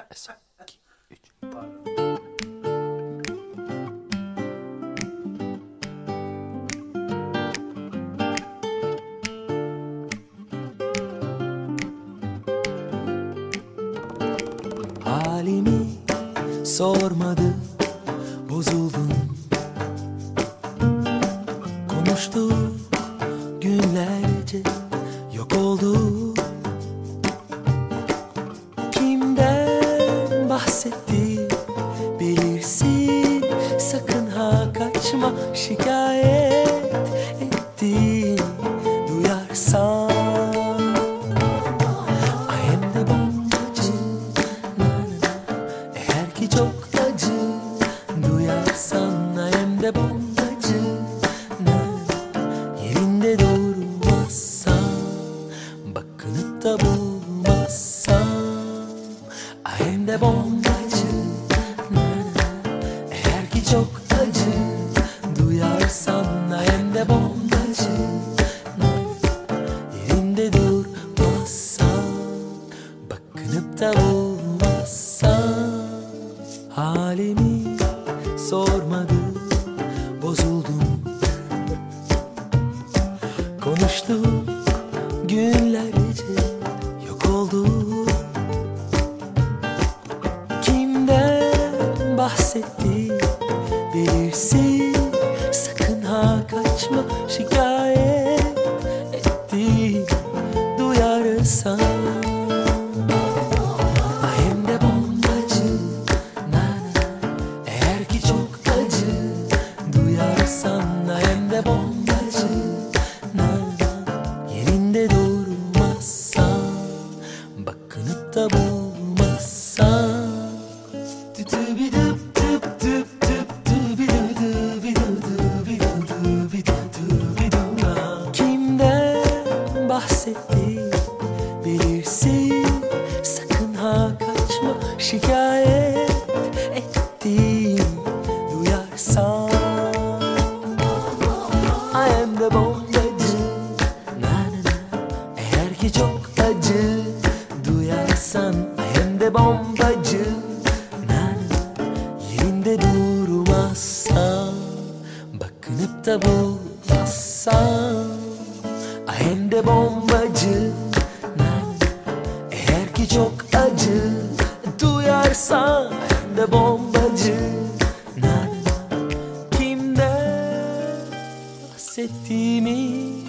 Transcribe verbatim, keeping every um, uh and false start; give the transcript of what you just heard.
Son, iki, üç. Halimi sormadı, bozuldum. Konuştuk günlerce, yok oldu. Kimden bahsetti bilirsin, sakın ha kaçma, şikayet ettim duyarsan. I am the bombacı, eğer ki çok acı duyarsan. I am the bombacı, yerinde durmazsan, bakınıp da bulmazsan. I am the bombacı, eğer ki çok acı duyarsan. I am the bombacı, yerinde durmazsan, bakınıp da bulmazsan. Halimi sormadı, bozuldum. Konuştuk günlerce, yok oldu. Kimden bahsetti bilirsin, sakın ha kaçma, şikayet ettim duyarsan. I am the bombacı, eğer ki çok acı duyarsan. I am the bombacı, yerinde durmazsan, bakınıp da bulmazsan. Kimden bahsetti bilirsin, sakın ha kaçma, şikayet ettim duyarsan. I am the bombacı, eğer ki çok acı duyarsan. I am the bombacı, yerinde durmazsan, bakınıp da bulmazsan. I am the bombacı, eğer ki çok acı duyarsan. I am the bombacı, kimden bahsettiğimi